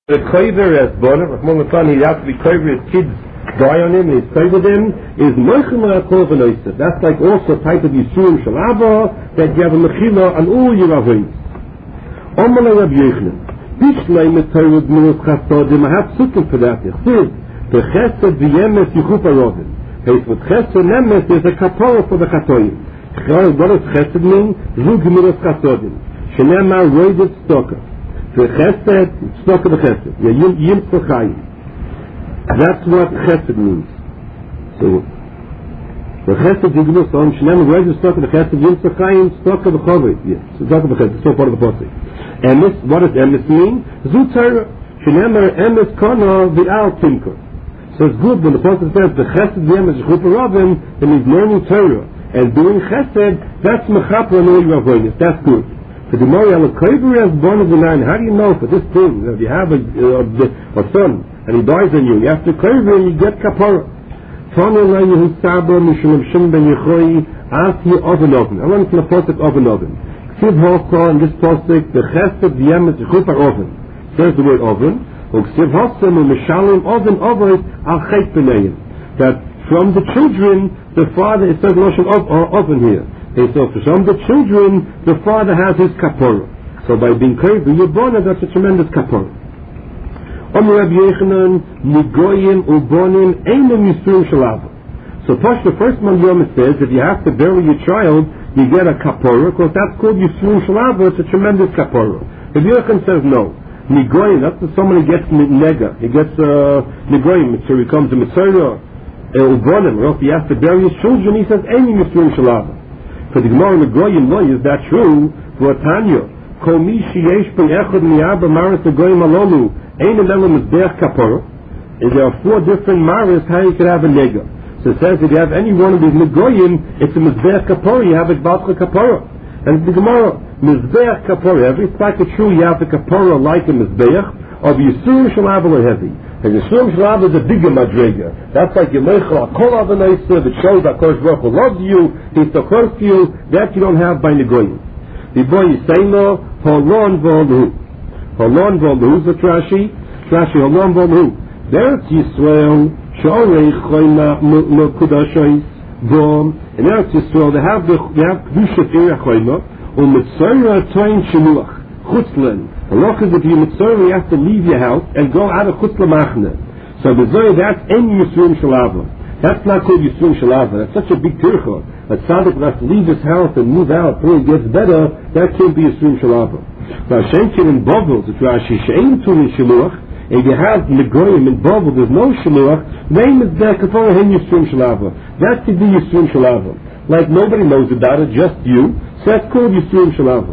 The koiver as bonnet, Rahman Latan, he has to be koiver, his kids die on him, and he's koiver them, is mechila kol v'noisa. That's like also a type of Yisurim Shalava, that you have a mechila on all your avoid. Omala Rabbi Yochanan, Bishlei Metorah Gmilas Chasodim, I have sukkim for that, Yechid, the chesed v'yemes yichuf arovim. He's with chesed nemes, there's a kapara for the chatoyim. What does chesed mean? Zu Gmilas Chasodim. Shenema roidet stoker. The chesed, stock of the chesed. Yim tzachayim. That's what chesed means. So, the chesed yignus on Shnei, where is the stock of the chesed? Yim tzachayim, stock of the choved. Yes, stock of the chesed. It's all part of the posik. Emes, what does emes mean? Zu Torah. Shnei emes kana v'al timkur. So it's good when the posik says the chesed yemes yichuf aravim, and he's learning Torah and doing chesed. That's mechaper and all your avoidance. That's good. For the Gemara, al-koiver as born of the nine. How do you know for this thing, if you have a son and he dies on you have to koiver and you get kapara. Tana la yehu sabra mishum shim ben yechoi ati oven oven. I want to posik oven oven. Ksiv hosa in this posik the chesed v'yemes yichuf oven. Says the word oven. Ksiv hosa mishalim oven oven al chet b'neiim. That from the children the father, it says notion of oven here. And so for some of the children, the father has his kapara. So by being koiver, you're born, that's a tremendous kapara. Omer Rabbi Yochanan, Nigoyim ubonim einem yisurim shalava. So Tosh, the first man Yom says, if you have to bury your child, you get a kapara, because that's called yisurim shalava, it's a tremendous kapara. Rabbi Yochanan says no. Nigoyim, that's when somebody gets nega. He gets Nigoyim, so he becomes a Mitzvah, ubonim, or if he has to bury his children, he says einem yisurim shalava. For the Gemara in the Goyim Lo, is that true? For Tanya, Kol mi sheyesh ben echad miyaba maris the Goyim alonu, ein elem mizbeach kapara. If there are four different maris, how you could have a nega. So it says if you have any one of these Goyim, it's a mizbeach kapara, you have a batcha kapara. And the Gemara, mizbeach kapara, every it's like it's true, you have the kapara like a mizbeach, of Yisurim Shalav heavy. And Yisurim Shalav is a bigger madrega. That's like Yemeichel Akol Avanaysa, that shows that Kosh Baruch Hu loves you, he's so close to you, that you don't have by Negoyim. The boy Yisayno, Holon Volhu. Holon Volhu, the Trashi, Holon Volhu. There's Yisrael, Shorei Choyna Mekudashois, Gom, and there's Yisrael, they have Kedusha Ira Choyna, Umitzayra Toin Shemuach, Chutzlan. The law is if you mitzvah, you have to leave your house and go out of Chutzla Machne. So the Zohar, that's any Yisurim Shalava. That's not called Yisurim Shalava. That's such a big tircha. A tzaddik has to leave his house and move out until he gets better. That can't be Yisurim Shalava. Now, Shenkin in Bovel, the Rashi, Shein Turin Shiluach, if you have Negoyim in Bovel, there's no Shiluach, name is there, Kafara Hen Yisurim Shalava. That could be Yisurim Shalava. Like nobody knows about it, just you. So that's called Yisurim Shalava.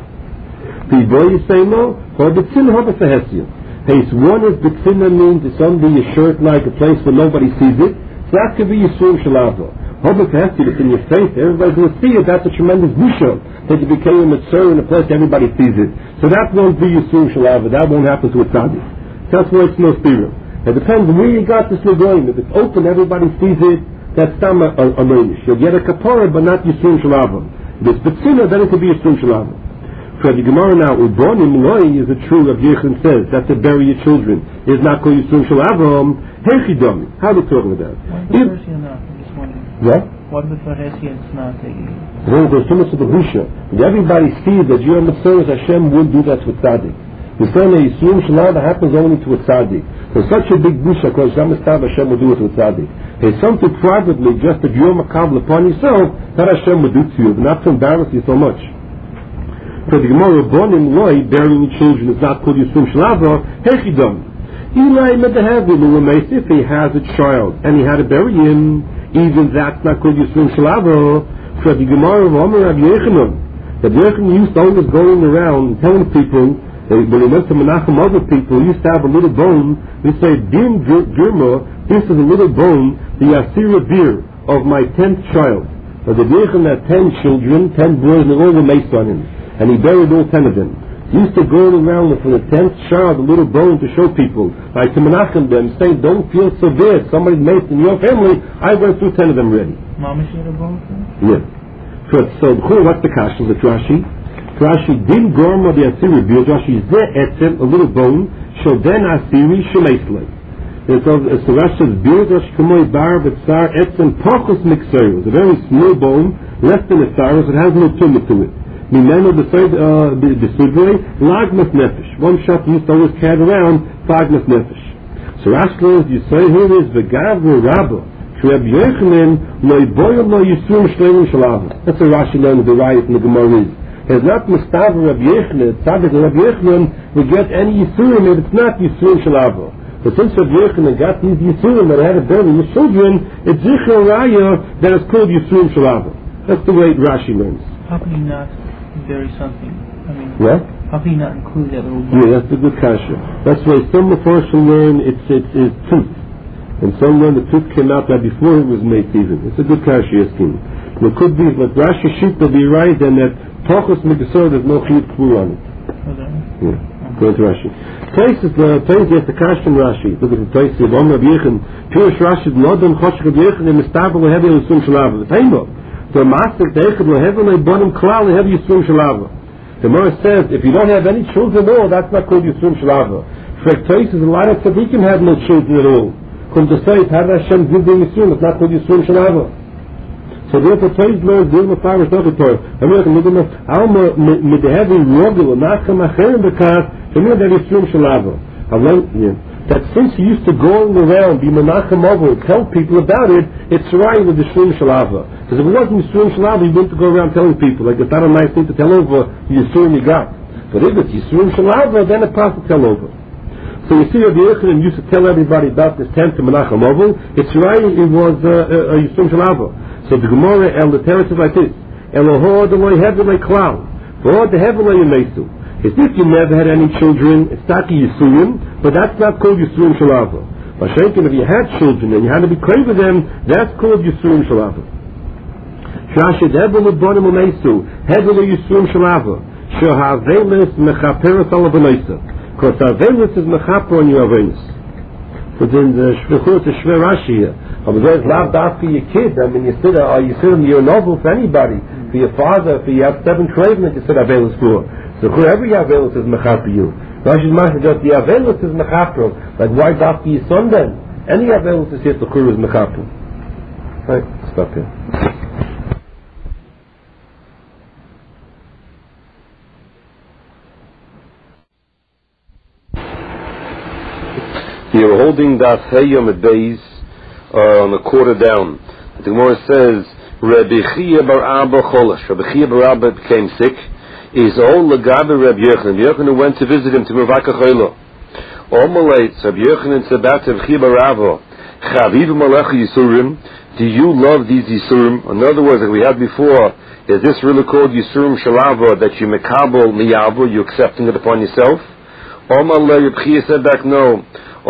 The boy is saying no, or the tzin have a sahesya. Case one is the tzin means it's under your shirt like a place where nobody sees it. So that could be Yisurim Shalava. Hobbit sahesya, it's in your face, everybody's going to see it, that's a tremendous busha. That you became a mitzvah in a place everybody sees it. So that won't be Yisurim Shalava, that won't happen to a tzaddik. That's why it's no theorem. It depends where you got this going. If it's open, everybody sees it, that's tam a leinish. You'll get a kapara, but not Yisurim Shalava. If it's betzina, then it could be Yisurim Shalava. So the Gemara now, Ubonim Loi is a true of Yechon says, that's to bury your children. It's not called Yisurim Shel Avram, Hechidom. How are they talking about? What? What if it's not Well, there's too much of the Husha. If everybody sees that you're a Mitzvah, Hashem wouldn't do that to a tzaddik. You're saying that Yisurim Shel Avram happens only to a tzaddik. There's such a big Busha, because Hashem would do it to a tzaddik. There's something privately, just that you're makabel upon yourself, that Hashem would do to you, but not to embarrass you so much. So the Gemara, Bonim Loi, burying children is not called Yisurim Shalava, Hechidom. Eli Medahavi, if he has a child and he had to bury him, even that's not called Yisurim Shalava. So the Gemara of Omer Rabbi Yochanan, that Yochanan used to always going around telling people, that when he went to Menachem other people, he used to have a little bone, he said, Din Girma, this is a little bone, the Asira beer of my 10th child. So the Yochanan had 10 children, 10 boys, and all were maced on him. And he buried all 10 of them. He used to go around for the 10th child, a little bone to show people, like to menachem them, saying, don't feel so bad, somebody made in your family, I went through 10 of them already. Mama should have bone? Yeah. So what's the kasha, the Rashi? Rashi, din gorma the asiri, Rashi is there etzem, a little bone, Shoden Asiri Shemaisley. It says, the Rashi says, Birdash Kamoy Bar B'Tzar Etzem Pachos Mixer. It's a very small bone, less than a tsar, so it has no tumor to it. Mimeno beside the Sudrei, Lagmas Nefesh. One shot used to always carry around, Lagmas Nefesh. So Rashi learns, you say here is V'Gavru Rabba. Shreab Yochanan, Loi Boyam Lo Yisrum Shleilim Shalava. That's what Rashi learned the riot in the Gemara is. Has not Mustafa Rabbi Yochanan, Tzaddik Rabbi Yochanan will get any Yisurim if it's not Yisurim Shalava. But since Rabbi Yochanan got these Yisurim that had to bury his children, it's Zichar Raya that is called Yisurim Shalava. That's the way Rashi learns. How can you not bury something? I mean, what? How can you not include that little boy? Yeah, that's a good kasha. That's why some Mepharshim learn it's tooth. And some learn the tooth came out that before it was made even. It's a good kasha, Yaskin. It could be, but Rashi shoot to be right, and that Pachos Mikasor, there's no chiyuv k'vur on it. Okay. Yeah, going to Rashi. Place is the kasha in Rashi. Look at the place of Om Rabbi Yechon. Pirish Rashi, Lodon Chosh Rabbi Yechon, and Mistabel Lehevi Yisum Shalava. The Taimo. The Master Deichad Lehevi Leibonim Klal Lehevi Yisum Shalava. The Gemara says, if you don't have any children at all, that's not called Yisum Shalava. Frek Tois is a lot of tzaddikim have no children at all. Come to say, how does Hashem give them Yisum? It's not called Yisum Shalava. So therefore, Tois learns, Dilma Farish Dochator. I'm going to look at Alma Midhevi Rogel, Nacham Acherim Bekas, to me that Yisum Shalava. I learned, that since he used to go around, be Menachem over, tell people about it, it's right with the Yisum Shalava. Because if it wasn't Yisum Shalava, he wouldn't go around telling people. Like, it's not a nice thing to tell over Yisum you got. But if it's Yisum Shalava, then it's possible to tell over. So you see, Rabbi Yochanan used to tell everybody about this tent to Menachem over. It's right, it was a Yisum Shalava. So the Gemara, the Torah says like this, Elohor the loy hevel klal, v'hor the hevel yemesu. If you never had any children, it's not Yisurim, but that's not called Yisurim Shalava. But if you had children and you had to be clean with them, that's called Yisurim Shalava. Shashid hevel l'bonim u'mesu, hevel Yisurim Shalava. Shohavelis mechaperes alavonoisa. Because Havelis is mechaper on your avelis. But then the Shvichut is Shver Rashi here. But there's not that for your kid. I mean, you're noble for anybody. For your father, for you have 7 children that you said Havelis for. So whoever Havelis is mechaper you. Rashi's Masha just the Havelis is mechaper. Like why that for your son then? Any Havelis is here, the Chur is mechaper. Right, stop here. You're holding that Hayom at base on a quarter down. The Gemara says, Rabbi Chia bar Abba Cholash. Rabbi Chia bar Abba became sick. Is all Lagabe Rabbi Yochanan. Rabbi Yochanan went to visit him to Mevaka Chayla. Omalates, Rabbi Yochanan said back to Rabbi Chia bar Abba, Chaviv Malach Yisurim. Do you love these Yisurim? In other words, like we had before, is this really called Yisurim Shalava, that you mekabel miyavu, you accepting it upon yourself? Omalay, Rabbi Chia said back, no. I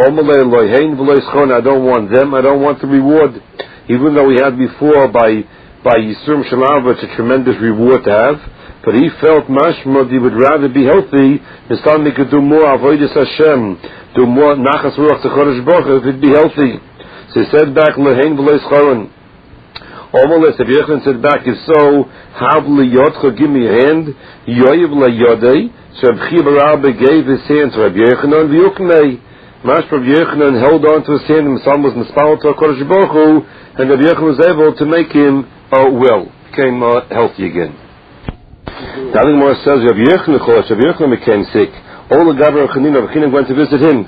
don't want them, I don't want the reward. Even though we had before by Yisurim Shalava, it's a tremendous reward to have, but he felt mashma, he would rather be healthy, instead he could do more avodas Hashem, do more nachas ruach to Chodesh Baruch if he'd be healthy. So he said back, Lehein v'lo yischoron. Omeles, if Yechon said back, if so, Hav liyotcha, give me a hand, Yoyev liyodei, so Rabbi Chia bar Abba gave his hand to Rabbi Yochanan v'yukmei. Mashma Rabbi Yochanan held on to his hand, and the son was mispal to HaKadosh Baruch Hu, and Rabbi Yochanan was able to make him well, became healthy again. The other Gemara says Rabbi Yochanan became sick. All the Gabra Chanina, Rabbi Chanina went to visit him.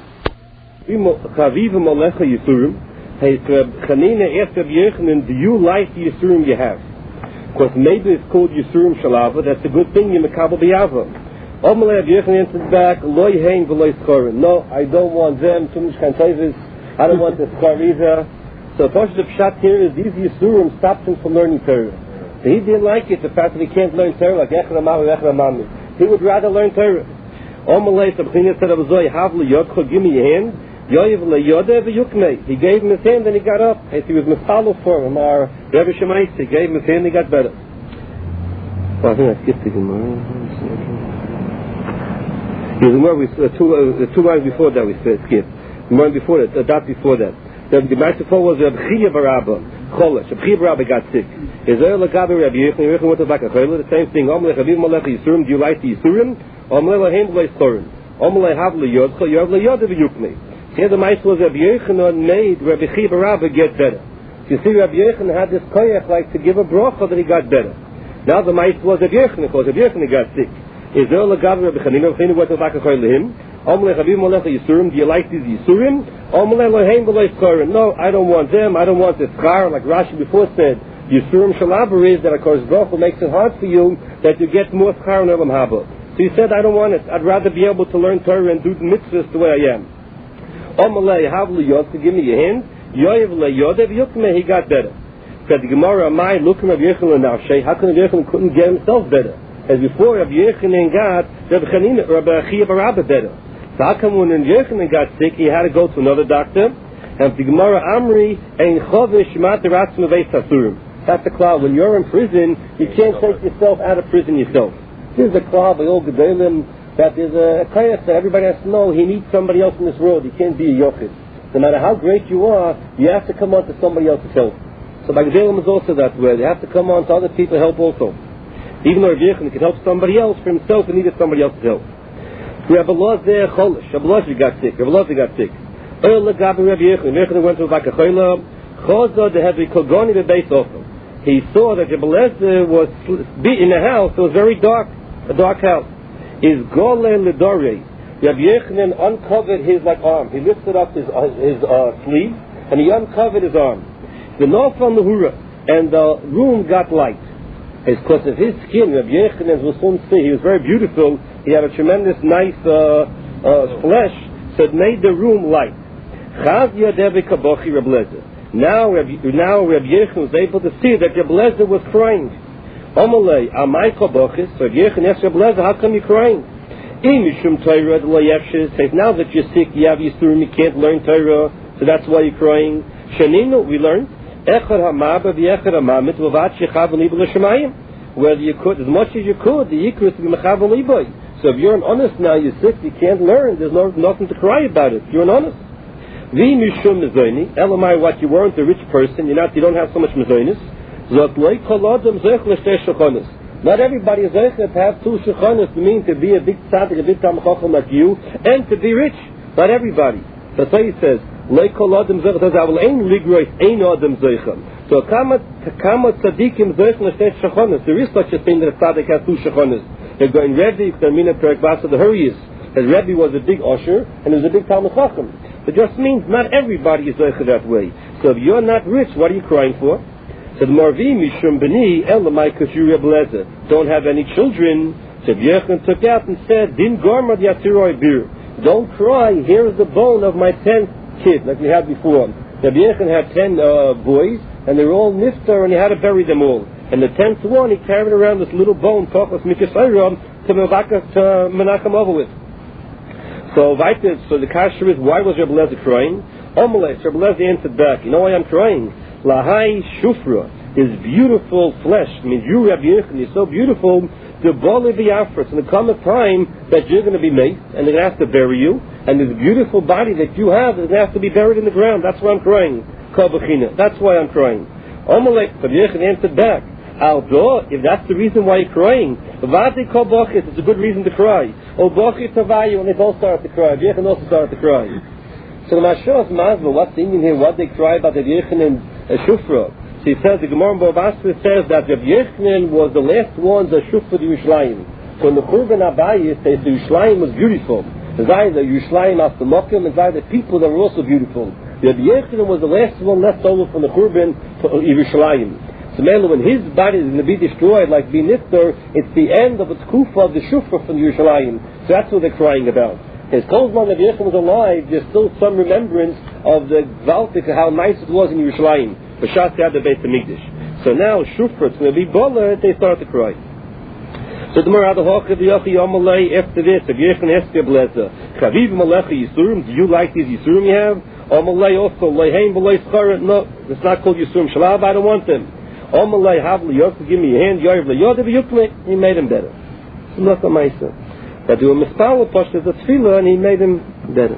Chaviv Malecha Yisurim. Hey, Chanina asked Rabbi Yochanan, do you like the Yisurim you have? Because maybe it's called Yisurim Shalava, that's a good thing, you mekabel b'yava. Omelei Rabbi Yochanan answered back, Loi hein v'loi skorin. No, I don't want them, too much kantoivis, I don't want the skar either. So the Pasha Pshat here is, these Yisurim stopped him from learning Torah. So he didn't like it, the fact that he can't learn Torah, like Echra Mami, Echra Mami. He would rather learn Torah. Omelei, so B'china said, Abazoi, Hav l'yodcha, give me your hand. Yoyev l'yodeh v'yukmei. He gave him his hand, then he got up. As he was mifalo for him, our Rebbe Shemais, he gave him his hand, he got better. Oh, I think I skipped the Gemara. Two lines before that we skipped. One before that, a dot before that. The Gemara before was Rabbi Chia bar Abba Cholash. Rabbi Chia bar Abba got sick. Israel Lagabe Rabbi Yochanan. Yochanan went to back a the same thing. Omelech Aviv Malech Yisurim. Do you like the Yisurim? Omelech Lahem V'lo Yischorim. Omalei Havli Yodcha, Yovle Yodav Yukme. Here the mice was Rabbi Yochanan made Rabbi Chiya bar Abba get better. You see, Rabbi Yochanan had this koyach like to give a bracha that he got better. Now the mice was Rabbi Yochanan, because Rabbi Yochanan got sick. Is there a Gav Rabbi Chanina? Rabbi Chanina went to Bakachoy Lehim. Omalei Chavim Molech Yisurim. Do you like these Yisurim? Omalei Loheim B'Loi Skorim. No, I don't want them. I don't want the schar, like Rashi before said. Yisurim Shalaber is that, of course, Baruch Hu makes it hard for you that you get more schar in Olam Haba. So he said, I don't want it. I'd rather be able to learn Torah and do the mitzvahs the way I am. Omalei Havli Yod, to give me your hand. Yoyev Le Yodev Yukme, he got better. Said the Gemara, Amai, look at Rabbi Yochanan Nafshei. How come Rabbi Yochanan couldn't get himself better? As before, Rabbi Yochanan got Rabbi Chiya bar Abba better. So how come when Rabbi Yochanan got sick, he had to go to another doctor? And the Gemara Amri, Ein Chovish Materatz Meveis Hasurim. That's the cloud. When you're in prison, you can't take yourself out of prison yourself. This is a cloud by old Gedolim that there's a kayach that everybody has to know he needs somebody else in this world. He can't be a yochid. No matter how great you are, you have to come on to somebody else's help. So by Gedolim is also that way. They have to come on to other people help also. Even though Rabbi Yochanan can help somebody else, for himself he needed somebody else's help. Rabbi Elazar Cholish. Rabbi Elazar got sick. Rabbi Elazar got sick. Rabbi Yochanan went to Bakachoyla. Choza de Hebri Kogoni bebeis Ofel. He saw that Rabbi Elazar was in a house. It was very dark, a dark house. Is Gole Lidore. Rabbi Yochanan uncovered his arm. He lifted up his sleeve and he uncovered his arm. The north on the hura and the room got light. It's because of his skin. Rabbi Yochanan was soon see. He was very beautiful. He had a tremendous nice flesh, so it made the room light. Now Rabbi Yochanan was able to see that Rabbi Elazar was crying. Omalei, Amai Kobochis. So Rabbi Yochanan asked Rabbi Elazar, how come you're crying? Says, now that you're sick, you have Yisurim, you can't learn Torah, so that's why you're crying. Shaninu, we learned, whether you could, as much as you could, the Yikra to be Mechav Liboy. So if you're an honest now, you're sick, you can't learn, there's nothing to cry about it. You're an honest. Elamai, what you weren't a rich person, you don't have so much mezonis. Not everybody is able to have two shechonis, to mean to be a big tzaddik, a big tam chacham like you, and to be rich. Not everybody. That's why he says, so kama tzaddikim zoich l'shtei shechonis. There is such a thing that a tzaddik has two shechonis. They're going Rebbe, you can mean a perak basa the Hurriyas. That Rebbe was a big usher, and he was a big talmid chacham. It just means not everybody is zoich that way. So if you're not rich, what are you crying for? So the Marvi Mishum Beni Elamai Kashuri Rabbi Elazar don't have any children. So Yochanan took out and said, Din Gormad Yatiroi Bir. Don't cry, here is the bone of my 10th kid, like we had before. Rabbi Yochanan had 10 boys, and they were all niftar, and he had to bury them all. And the 10th one, he carried around this little bone, Kochos Mikasayram, to Menachem over with. So the kasher is, why was Rabbi Elazar crying? Omelech, Rabbi Elazar answered back, you know why I'm crying? Lahai Shufra, his beautiful flesh. I mean, you, Rabbi Yochanan, you're so beautiful. The Bali Biafras, and there come a time that you're going to be made, and they're going to have to bury you, and this beautiful body that you have is going to have to be buried in the ground. That's why I'm crying. That's why I'm crying. Omelech, Rabbi Yochanan answered back, Aldo, if that's the reason why you're crying, it's a good reason to cry. O Bochi Tavayu, and they both started to cry. Rabbi Yochanan also started to cry. So the Mashos Mazva, what's the Indian here? What they cry about Rabbi Yochanan and Shufra? So he says, the Gemara in Bavasra says that Rabbi Yochanan was the last one that Shufra the Yerushalayim. So in the Churban Abayis says the Yerushalayim was beautiful. The Yerushalayim after Mokim, and the people that were also beautiful. Rabbi Yochanan was the last one left over from the Churban to Yerushalayim. So when his body is going to be destroyed like Binifter, it's the end of the Tkufa of the Shufra from Yerushalayim. So that's what they're crying about. As Kozman Rabbi Yochanan was alive, there's still some remembrance of the Gvaltik, how nice it was in Yerushalayim. B'shas had the Beit HaMikdash. So now Shufra, it's going to be Bola, they start to cry. So the Morad HaHoch Rabbi Yochanan Yomalei, after this, Rabbi Yochanan asked Rabbi Elazar, Chaviv Malecha Yisurim, do you like these Yisurim you have? Omalei also, Leiheim B'lei Schara, no, it's not called Yisurim Shalab, I don't want them. Omalei Havli Yochanan, give me your hand, Yoyev Le'yodev Yukme, he made him better. So not a Maisa. That do a mispal posh as a tefillah, and he made him better.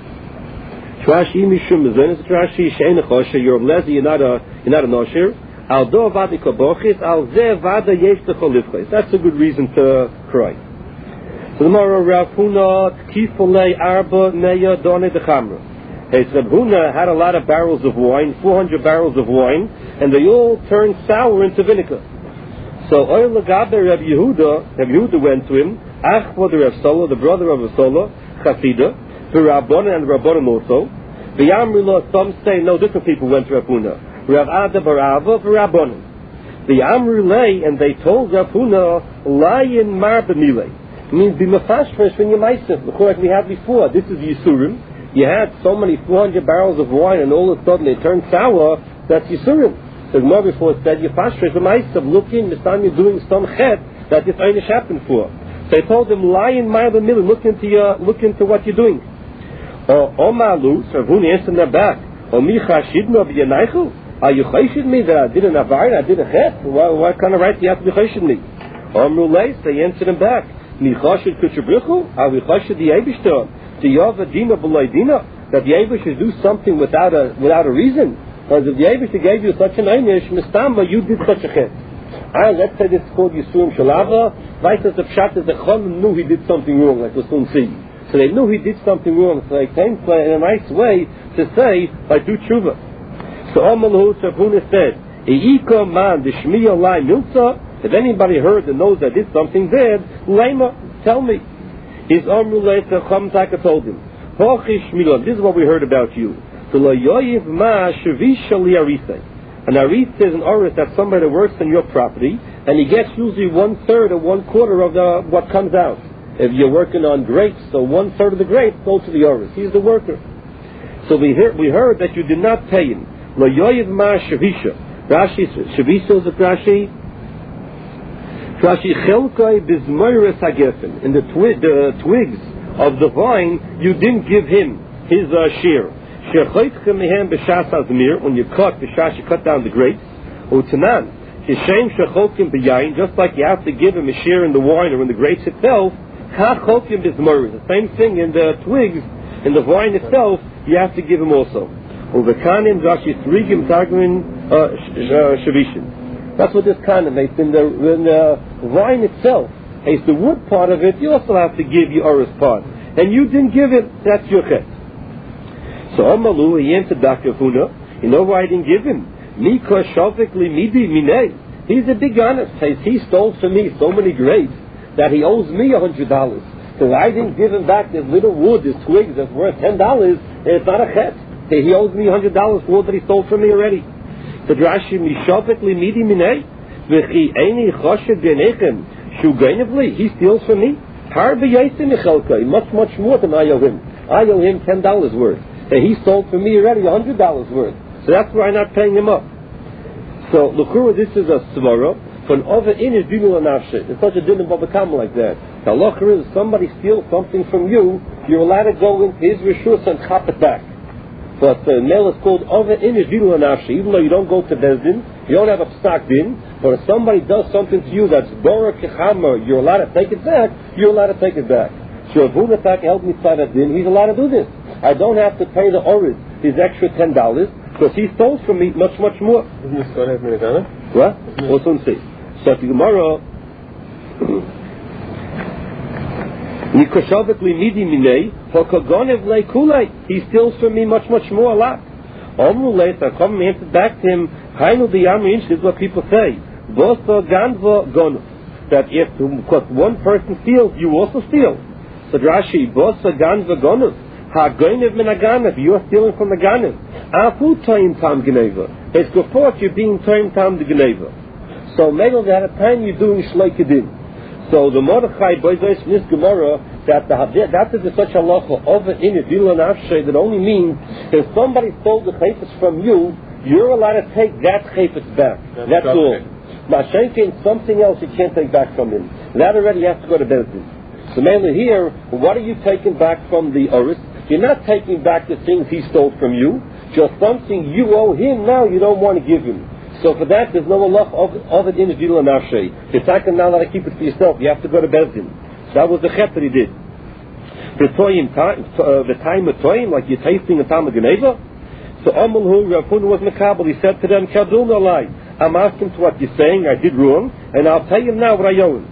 Trashi mishum mezonis trashi she'en chosher. You're Elazar, you're not a nosher. Al do vadi kabochis al ze vada yesh techolivchis. That's a good reason to cry. So L'mara Rav Huna Tkifulei Arba Meya Done de Chamra. Hey, Rav Huna had a lot of barrels of wine, 400 barrels of wine, and they all turned sour into vinegar. So Oy Lagabe Rav Yehuda went to him, Achvod Rav Sola, the brother of Rav Sola, Chasida, the Rabbanan and Rabbanan also. The Amrullah, some say, no, different people went to Rav Huna. Rav Ada Barava, Rabbanan. The Amrullah, and they told Rav Huna, Lion Marbamile. It means be mafashresh when you ma'aseh. Like we had before, this is Yisurim. You had so many 400 barrels of wine, and all of a sudden they turned sour. That's Yisurim. The Gemara before said, Yifashresh v'ma'aseh. Look in, this time you're doing some chet that this einish happened for. They told him, Lion Marbamile, look into what you're doing. Omalu, so Rav Huna answered them back. Omicha shidna b'yanaychu. Are you chayshid me that I did an avayr, I did a chet? What kind of right do you have to be chayshid me? Omrulay, they answered him back. Michashid kutshabrichu? Are we chayshid the Eibishter? The Yava dina b'lay dina? That the Eibishter do something without a reason? Because if the Eibishter gave you such an einish, mistama, you did such a chet. Let's say this is called Yisurim Shalava. Right as the pshat is the Chon knew he did something wrong, like we'll soon see. So they knew he did something wrong, so they came in a nice way to say, I do tshuva. So Amalahu Rav Huna said, Eika man d'shmiya lai milza. If anybody heard and knows I did something bad, lema, tell me. His Amrullah Chamtaka told him, this is what we heard about you. An aris is an oris, that's somebody that works on your property, and he gets usually 1/3 or 1/4 of what comes out. If you're working on grapes, so 1/3 of the grapes go to the oris. He's the worker. So we heard that you did not pay him. Lo yoyiv ma shavisha. Rashi shavisha is a Rashi. Rashi chelkai bizmoires hagefen. In the twigs of the vine, you didn't give him his share. Shechoitchem mehem b'shas azmir. When you cut the shash, you cut down the grapes. Utanan kishem shechokim b'yayin. Just like you have to give him a share in the wine or in the grapes itself. Kachokim bizmoires. The same thing in the twigs, in the vine itself, you have to give him also. Uvekanim Rashi Srigim Targumin Shavishin. That's what this kind of makes. In the wine itself, it's the wood part of it, you also have to give your oris part. And you didn't give it, that's your chet. So Amalu, he answered Dr. Huna, you know why I didn't give him? Mika Shavikli Midi Minei. He's a big honest. He stole from me so many grapes that he owes me $100. So I didn't give him back this little wood, this twig that's worth $10, and it's not a chet. He owes me $100 for wood that he stole from me already. So Rashi Mishavikli Midi Minei V'chi Eini Choshed Genechem Shugainivli. He steals from me. Har b'yaisim michalkai. Much more than I owe him. I owe him $10 worth. And he stole from me already $100 worth. So that's why I'm not paying him up. So l'chura, this is a svara. For an over in is dinul anafshe. It's such a din of babakam like that. The halacha is somebody steals something from you, you're allowed to go into his rishus and chop it back. But the male is called over in is dinul anafshe. Even though you don't go to bezdin, you don't have a psak din. But if somebody does something to you that's bora kechama, you're allowed to take it back. You're allowed to take it back. So if Hunatak helped me start that din, he's allowed to do this. I don't have to pay the oris his extra $10 because he stole from me much more. What? What's on say? So the Gemara, Nikoshavically midi minei, Hokagonev le kulei. He steals from me much more, a lot. Omrulei, I come and answer back to him. Hainu the Yamrin is what people say. Bosa ganva gonov. That if one person steals, you also steal. So Rashi, Bosa ganva gonov. Ha-goinev min ha-ganev. You are stealing from the ganev. Afu toim tam geneva. It's before you're being toim tam the geneva. So maybe at a time you're doing shleikadin. So the Mordechai Boizos in this Gemara that is such a lacha over in it that only means if somebody stole the chayfetz from you, you're allowed to take that chayfetz back. That's all. Mashenkin, something else you can't take back from him. That already has to go to Bezdin. So mainly here, what are you taking back from the oris? You're not taking back the things he stole from you. Just something you owe him now you don't want to give him. So for that, there's no Allah of it in the Gidul and Nafshay. You're not going to keep it for yourself. You have to go to Bezdin. That was the chet that he did. The time of toyim, like you're tasting a tam of Geneva. So Amalhu, Rav Huna was Mekabel. He said to them, Kadul no lie. I'm asking to what you're saying. I did wrong, and I'll tell you now what I owe him.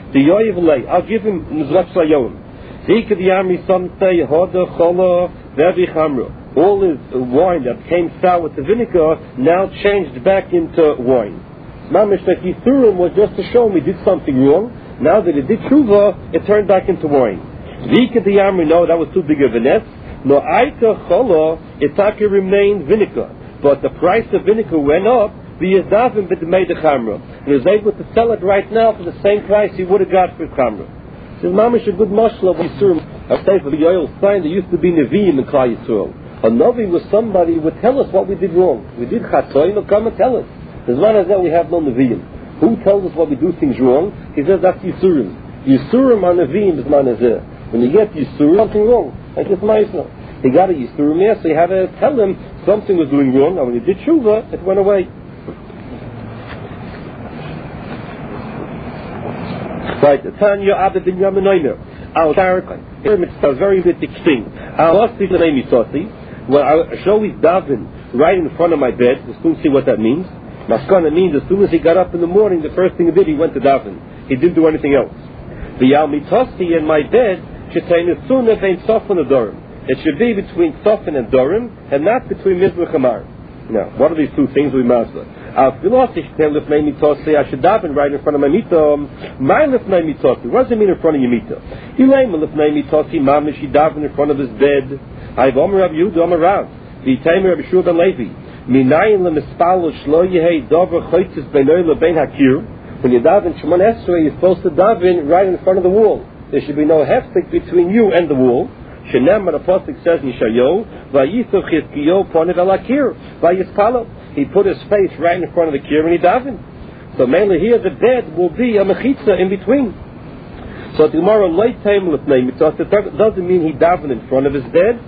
The Yoyevle, I'll give him Mizrach Shlayom. Zika the Amri Samtei, Hoda, Chola, Vevi Chamra. All his wine that came sour with the vinegar now changed back into wine. Mamish that Yisurim was just to show him he did something wrong. Now that he did Tshuva, it turned back into wine. Zika the Amri, no, that was too big of a nest. No Aita Chola, Itaka remained vinegar. But the price of vinegar went up. V'yadavim b'dmei dechamra. He was able to sell it right now for the same price he would have got for chamra. Says Mamish a good mashal of Yisurim. A type of Yoel sign there used to be Nevi'im in Klal Yisrael. A Navi was somebody who would tell us what we did wrong. We did chatoim, he'll come and tell us. As long as that we have no Nevi'im. Who tells us what we do things wrong? He says that's Yisurim. Yisurim are Nevi'im is manazeh. When you get Yisurim, something wrong. Like this Ma'aseh. He got a Yisurim there, so you had to tell him something was doing wrong, and when he did Tshuva, it went away. Right, Tanya Abed bin Yaminoiner. I'll here it's very bit extinct. I'll see the name well, I'll show his daven right in front of my bed. We'll soon see what that means. Maskana means as soon as he got up in the morning, the first thing he did, he went to daven. He didn't do anything else. The Yalmitasi in my bed should say Nesuna vein Sofan and Dorim. It should be between Sofan and Dorim, and not between Mizrach and Mar. Now, what are these two things we master? I should daven right in front of my mita. My lifnei mitosi. What does it mean in front of your mita? Elaim lifnei mitosi. Mamish daven in front of his bed. I've Omer Rav Yehuda Omer Rav. V'itaymer Rav Shua ben Levi. Minayin lemispalo shlo yehei dover choitzis beinoi lebein hakir. When you daven Shemon Esrei, you're supposed to daven right in front of the wall. There should be no heftik between you and the wall. Shenem, the Apostle says in Yeshayahu, Vayisov Chizkiyo ponev el hakir. Vayispalo. He put his face right in front of the kir and he davened. So mainly here the bed will be a mechitza in between. So tomorrow late time it doesn't mean he davened in front of his bed.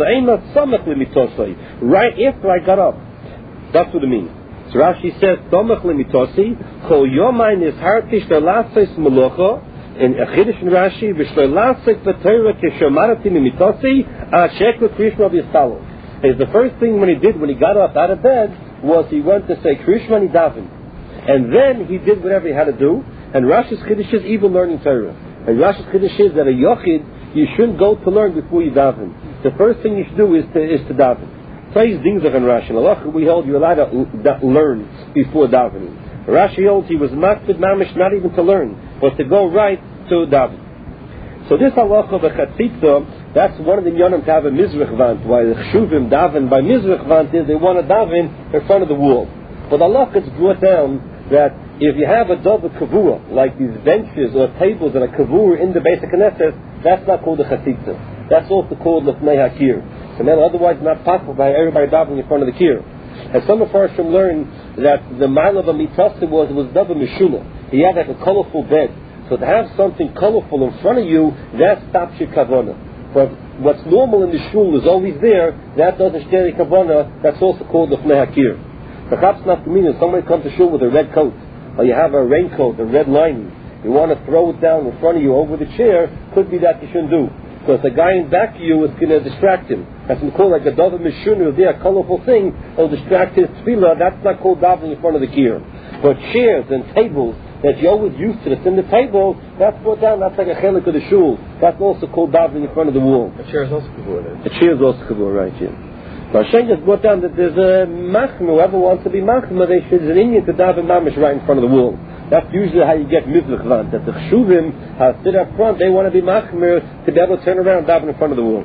Right after I got up. That's what it means. So Rashi says, Tomach limitosi, Kol yomain is hartish lelases melocha, in Achidish and Rashi, V'shlelasek v'teira keshomarati mimitosi, Ashekla Krishma v'yistalo. Is the first thing when he got up out of bed was he went to say Krishma and he davened. And then he did whatever he had to do. And Rashi's Chiddush is even learning Torah. And Rashi's Chiddush is that a Yochid, you shouldn't go to learn before you daven. The first thing you should do is to daven. Today's things are in Rashi. In Allah, we hold you allowed to learn before davening. Rashi holds he was makbid mamish not even to learn, but to go right to daven. So this halacha of a chatzitza, that's one of the yonim to have a mizrach vant. Why the chshuvim daven by mizrach vant is they want to daven in front of the wall. But Allah it's brought down that if you have a dove kavua, like these benches or tables that are kavua in the basic Knesset, that's not called a chatzitza. That's also called lefnei hakir. And then otherwise not possible by everybody davening in front of the kir. And some of Farshim learned that the mile of a mitasi was dove mishuna. He had like a colorful bed. So to have something colorful in front of you, that stops your kavanah. But what's normal in the shul is always there, that doesn't share your kavanah, that's also called the fnei hakir. Perhaps not to mean if somebody comes to shul with a red coat, or you have a raincoat, a red lining, you want to throw it down in front of you over the chair, could be that you shouldn't do. Because the guy in back of you is going to distract him. That's called like a dove mishunu, there, a colorful thing, it'll distract his tefillah, that's not called davening in front of the kir. But chairs and tables, that you're always used to, that's in the table, that's brought down, that's like a chelik of the shul. That's also called davening in front of the wall. A chair is also kavur, right? A chair is also kavur, right, yeah. But Hashem just brought down that there's a machma, whoever wants to be machma, they should, there's an Indian to daven mamish right in front of the wall. That's usually how you get mizrach vant, that the chshuvim have sit up front, they want to be machma to be able to turn around and daven in front of the wall.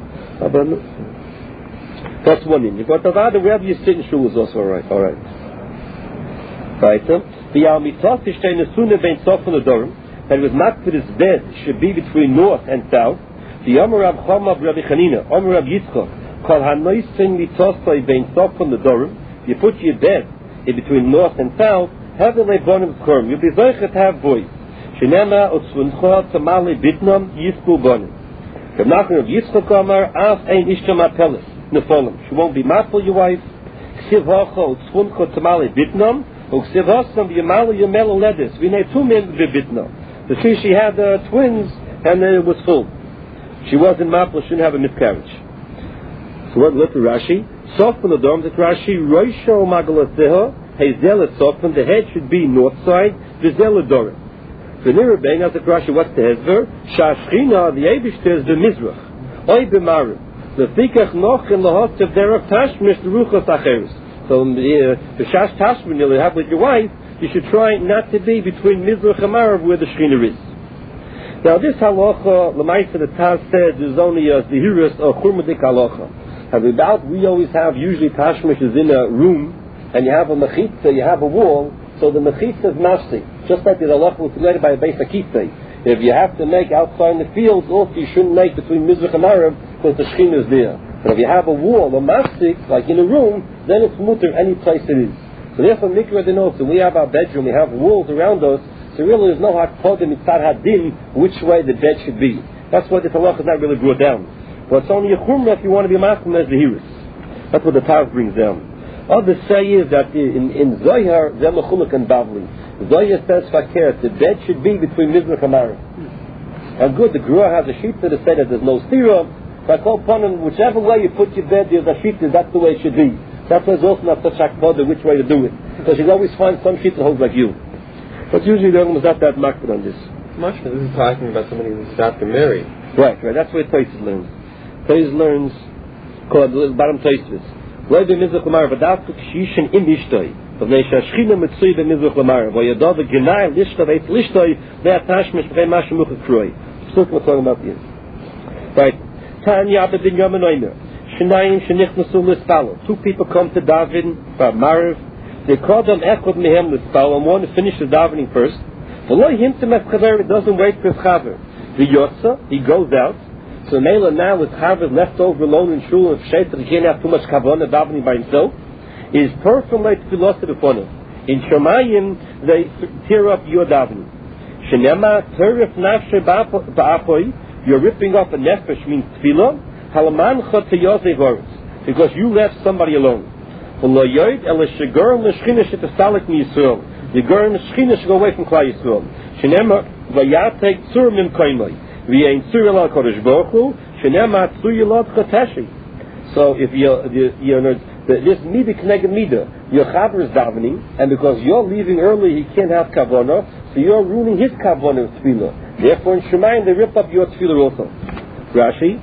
That's one Indian. But wherever you sit in shul is also alright. Right, so the Almitasi stay Nesuna vein Sofan Adorim, that it was not that his bed should be between north and south. The Omer Rav Chama Rabbi Chanina, Omer Rav Yitzchak, Kol Hanoisin Mitosai vein Sofan Adorim. You put your bed in between north and south. Heavenly bonim skorm. You'll be zeichet to have voice. Shenema otzvuncha tamale bitnam yispu bonim. Rav Nachman Rav Yitzchak Omer Af ein ishtam apelis nefolim. She won't be matful your wife. Ksiv hacha otzvuncha tamale bitnam. So she had twins and it was full. She wasn't mapla, she didn't have a miscarriage. So what look at Rashi? Sofan the dome that Rashi Roisho Magalaseha, Hazel Sofan, the head should be north side, Vizel Dorim. V'nirabeng, as the Rashi, what's the hezver? Shashchina, the Eibishter, is the Mizrach. Oy b'marim. Lefikach noch in lahotzev derech tashmish l'ruchos acheres. So, the shash tashmin you'll have with your wife, you should try not to be between Mizrach and Marav where the Shechina is. Now, this halacha, L'maisa, the Taz said, is only a zihirus or churmadik halacha. And without, we always have, usually tashmish is in a room, and you have a mechitza, you have a wall, so the mechitza is nafsi. Just like the halacha was related by a beis hakitze. If you have to make outside in the fields, also you shouldn't make between Mizrach and Marav, because the Shechina is there. But if you have a wall, a mastic, like in a room, then it's mutter any place it is. So therefore, mikra denotes, when we have our bedroom, we have walls around us, so really there's no hakpodah mitzad hadin which way the bed should be. That's why the halacha is not really brought down. But it's only a chumrah if you want to be masked as the hiris. That's what the Taz brings down. Others say is that in Zohar, they're mechuluk and bavli. Zohar says fakir, the bed should be between Mizrach and Marav. And good, the Gruah has a sheet that say that there's no stira. So I call upon him, whichever way you put your bed, there's a sheet, that's the way it should be. That's why there's also not such hakpodah which way to do it. Because you always find some sheet that holds like you. But usually the Rambam is not that makbid on this. Much this is talking about somebody who's after married. Right. That's where Taisus learns. Taisus learns called the bottom Taisus. Loi b'mizrach l'marav v'davka k'shishin im ishtoi. V'nei shashchina mitzui b'mizrach l'marav. V'yadov v'genai lishtoi v'etz lishtoi ve'atashmish v'chei mashu mucha kroi. So we're talking about this. Right. Tanya b'din yom anoimer. Shnayim shenichnasu l'spalo. Two people come to David for Marav. They call them echod mehem l'spalo, and one finishes davening first. V'lo himtem es chaver, it doesn't wait for his chaver. V'yotza, he goes out. So Mela now with chaver left over alone in shul, and Shetach, he can't have too much kavanah davening by himself. Is perfect like philosophy upon him. In Shemayim, they tear up your davening. Shenema terif nafshe ba'apoi, you're ripping up a nefesh means tefillah. Halamancha teyozei voritz, because you left somebody alone. V'lo yoid el shegorim l'shchina shetastalik miYisrael. The gorim l'shchina should go away from Klal Yisrael. Shenema vayatek tzur mim koimoi. V'yein tzur el HaKadosh Baruch Hu. Shenema tzur yilad chateshi. So if this midah connected midah, your chaver is davening, and because you're leaving early, he can't have kavanah, so you're ruining his kavanah of tefillah. Therefore, in Shemayim they rip up your tefillah also. Rashi,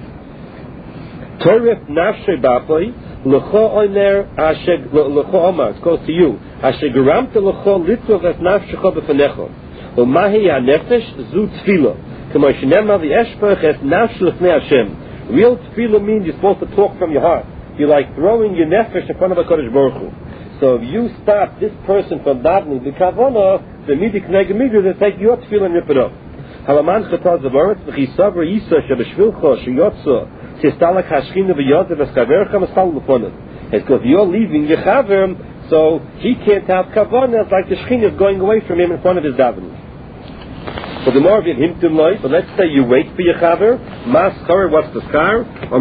Torif nafshe b'apoi l'cho omer asheg l'cho omar. It goes to you. Asheg garamte l'cho litzov es nafshecho b'fanecho. U'mahi ha'nefesh zu tefillah. K'mo shenema v'eshpach es nafsh l'fnei Hashem. Real tefillah means you're supposed to talk from your heart. You're like throwing your nefesh in front of HaKadosh Baruch Hu. So if you stop this person from davening the kavanah, the midik neg midah, they take your tefillah and rip it up. Halaman chetaz zavaretz v'chisav yisa shebeshvilcho sheyotza. It's because you're leaving your chaver, so he can't have kavanah. It's like the Shechina is going away from him in front of his davening. So the more of him to life, but let's say you wait for your chaver, mas chor, what's the skar?